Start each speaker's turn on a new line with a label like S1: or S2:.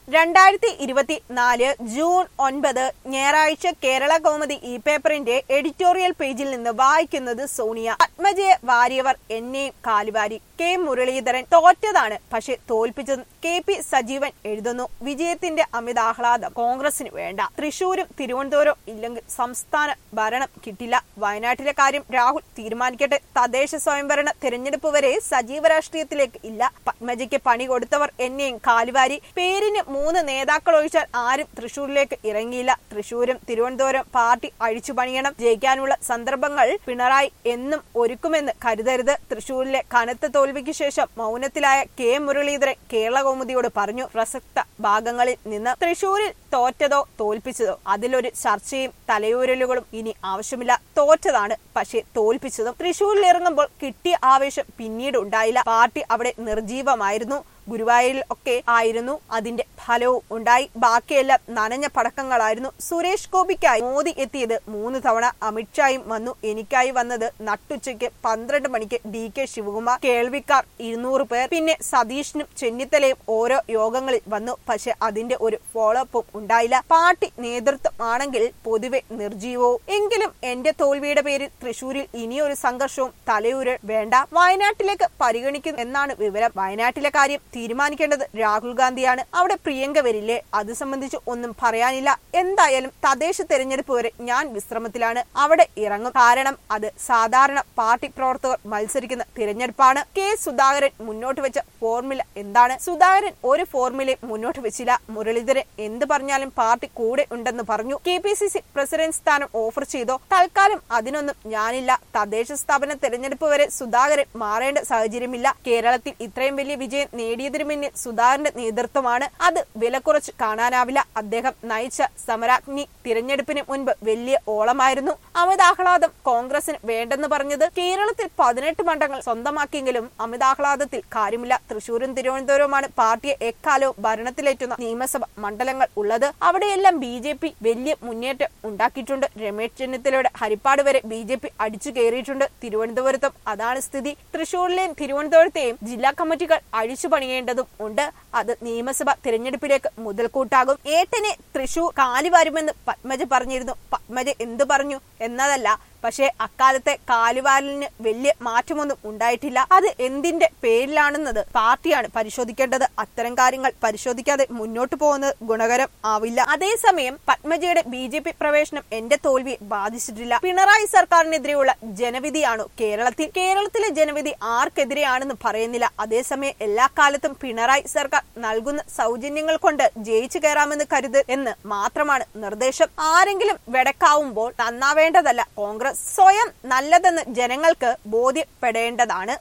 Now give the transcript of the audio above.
S1: 2024 June 9 ഞായറാഴ്ച കേരള കൗമുദി ഈ പേപ്പറിന്റെ എഡിറ്റോറിയൽ പേജിൽ നിന്ന് വായിക്കുന്നത് സോണിയ. പത്മജയെ വാരിയവർ എന്നെയും കാലുവാരി. കെ മുരളീധരൻ തോറ്റതാണ് പക്ഷെ തോൽപ്പിച്ചത്. KP സജീവൻ എഴുതുന്നു. വിജയത്തിന്റെ അമിതാഹ്ലാദം കോൺഗ്രസിന് വേണ്ട. തൃശൂരും തിരുവനന്തപുരവും ഇല്ലെങ്കിൽ സംസ്ഥാന ഭരണം കിട്ടില്ല. വയനാട്ടിലെ കാര്യം രാഹുൽ തീരുമാനിക്കട്ടെ. തദ്ദേശ സ്വയംഭരണ തിരഞ്ഞെടുപ്പ് വരെ സജീവ രാഷ്ട്രീയത്തിലേക്ക് ഇല്ല. പത്മജയ്ക്ക് പണി കൊടുത്തവർ എന്നെയും കാലുവാരി. പേരിന് 3 നേതാക്കൾ ഒഴിച്ചാൽ ആരും തൃശൂരിലേക്ക് ഇറങ്ങിയില്ല. തൃശൂരും തിരുവനന്തപുരം പാർട്ടി അഴിച്ചു പണിയണം. ജയിക്കാനുള്ള സന്ദർഭങ്ങൾ പിണറായി എന്നും ഒരുക്കുമെന്ന് കരുതരുത്. തൃശൂരിലെ കനത്ത തോൽവിക്ക് ശേഷം മൗനത്തിലായ കെ മുരളീധരൻ കേരള കൗമുദിയോട് പറഞ്ഞു. പ്രസക്ത ഭാഗങ്ങളിൽ നിന്ന് തൃശൂരിൽ തോറ്റതോ തോൽപ്പിച്ചതോ അതിലൊരു ചർച്ചയും തലയൂരലുകളും ഇനി ആവശ്യമില്ല. തോറ്റതാണ് പക്ഷെ തോൽപ്പിച്ചതും. തൃശൂരിൽ ഇറങ്ങുമ്പോൾ കിട്ടിയ ആവേശം പിന്നീട് ഉണ്ടായില്ല. പാർട്ടി അവിടെ നിർജീവമായിരുന്നു. ഗുരുവായൂരിൽ ഒക്കെ ആയിരുന്നു അതിന്റെ ഫലവും ഉണ്ടായി. ബാക്കിയെല്ലാം നനഞ്ഞ പടക്കങ്ങളായിരുന്നു. സുരേഷ് ഗോപിക്കായി മോദി എത്തിയത് 3 തവണ. അമിത്ഷായും വന്നു. എനിക്കായി വന്നത് നട്ടുച്ചയ്ക്ക് 12 മണിക്ക് DK ശിവകുമാർ. കേൾവിക്കാർ 200 പേർ. പിന്നെ സതീഷിനും ചെന്നിത്തലയും ഓരോ യോഗങ്ങളിൽ വന്നു. പക്ഷെ അതിന്റെ ഒരു ഫോളോ അപ്പും ഉണ്ടായില്ല. പാർട്ടി നേതൃത്വം ആണെങ്കിൽ പൊതുവെ നിർജീവവും. എങ്കിലും എന്റെ തോൽവിയുടെ പേരിൽ തൃശൂരിൽ ഇനിയൊരു സംഘർഷവും തലയൂരൽ വേണ്ട. വയനാട്ടിലേക്ക് പരിഗണിക്കുന്നു എന്നാണ് വിവരം. വയനാട്ടിലെ കാര്യം തീരുമാനിക്കേണ്ടത് രാഹുൽ ഗാന്ധിയാണ്. അവിടെ പ്രിയങ്ക വരില്ലേ? അത് സംബന്ധിച്ച് ഒന്നും പറയാനില്ല. എന്തായാലും തദ്ദേശ തെരഞ്ഞെടുപ്പ് വരെ ഞാൻ വിശ്രമത്തിലാണ്. അവിടെ ഇറങ്ങും. കാരണം അത് സാധാരണ പാർട്ടി പ്രവർത്തകർ മത്സരിക്കുന്ന തിരഞ്ഞെടുപ്പാണ്. കെ സുധാകരൻ മുന്നോട്ട് വെച്ച ഫോർമുല എന്താണ്? സുധാകരൻ ഒരു ഫോർമുലയും മുന്നോട്ട് വെച്ചില്ല. മുരളീധരൻ എന്ത് പറഞ്ഞാലും പാർട്ടി കൂടെ ഉണ്ടെന്ന് പറഞ്ഞു. KPCC പ്രസിഡന്റ് സ്ഥാനം ഓഫർ ചെയ്തോ? തൽക്കാലം അതിനൊന്നും ഞാനില്ല. തദ്ദേശ സ്ഥാപന തെരഞ്ഞെടുപ്പ് വരെ സുധാകരൻ മാറേണ്ട സാഹചര്യമില്ല. കേരളത്തിൽ ഇത്രയും വലിയ വിജയം നേടിയതിനു മുന്നിൽ സുധാകരന്റെ നേതൃത്വമാണ്. അത് വില കുറച്ച് കാണാനാവില്ല. അദ്ദേഹം നയിച്ച സമരാഗ്നി തിരഞ്ഞെടുപ്പിന് മുൻപ് വലിയ ഓളമായിരുന്നു. അമിതാഹ്ലാദം കോൺഗ്രസിന് വേണ്ടെന്ന് പറഞ്ഞത്. കേരളത്തിൽ 18 മണ്ഡലങ്ങൾ സ്വന്തമാക്കിയെങ്കിലും അമിതാഹ്ലാദത്തിൽ കാര്യമില്ല. തൃശൂരും തിരുവനന്തപുരവുമാണ് പാർട്ടിയെ എക്കാലവും ഭരണത്തിലേറ്റുന്ന നിയമസഭ മണ്ഡലങ്ങൾ ഉള്ളത്. അവിടെയെല്ലാം BJP വലിയ മുന്നേറ്റം ഉണ്ടാക്കിയിട്ടുണ്ട്. രമേശ് ചെന്നിത്തലയുടെ ഹരിപ്പാട് വരെ BJP അടിച്ചു കയറിയിട്ടുണ്ട്. തിരുവനന്തപുരത്തും അതാണ് സ്ഥിതി. തൃശൂരിലെയും തിരുവനന്തപുരത്തെയും ജില്ലാ കമ്മിറ്റികൾ അഴിച്ചു പണിയേണ്ടതും ഉണ്ട്. അത് നിയമസഭ തിരഞ്ഞെടുപ്പിലേക്ക് മുതൽക്കൂട്ടാകും. ഏട്ടനെ തൃശൂർ കാലുവാരുമെന്ന് പത്മജ പറഞ്ഞിരുന്നു. പത്മജ എന്തു പറഞ്ഞു എന്നതല്ല, പക്ഷേ അക്കാലത്തെ കാലുവാരലിന് വലിയ മാറ്റമൊന്നും ഉണ്ടായിട്ടില്ല. അത് എന്തിന്റെ പേരിലാണെന്നത് പാർട്ടിയാണ് പരിശോധിക്കേണ്ടത്. അത്തരം കാര്യങ്ങൾ പരിശോധിക്കാതെ മുന്നോട്ട് പോകുന്നത് ഗുണകരം ആവില്ല. അതേസമയം പത്മജയുടെ BJP പ്രവേശനം എന്റെ തോൽവിയെ ബാധിച്ചിട്ടില്ല. പിണറായി സർക്കാരിനെതിരെയുള്ള ജനവിധിയാണോ കേരളത്തിൽ? കേരളത്തിലെ ജനവിധി ആർക്കെതിരെയാണെന്ന് പറയുന്നില്ല. അതേസമയം എല്ലാ കാലത്തും പിണറായി സർക്കാർ നൽകുന്ന സൗജന്യങ്ങൾ കൊണ്ട് ജയിച്ചു കയറാമെന്ന് കരുത് എന്ന് മാത്രമാണ് നിർദ്ദേശം. ആരെങ്കിലും വെടക്കാവുമ്പോൾ നന്നാവേണ്ടതല്ല കോൺഗ്രസ്. സ്വയം നല്ലതെന്ന് ജനങ്ങൾക്ക് ബോധ്യപ്പെടേണ്ടതാണ്.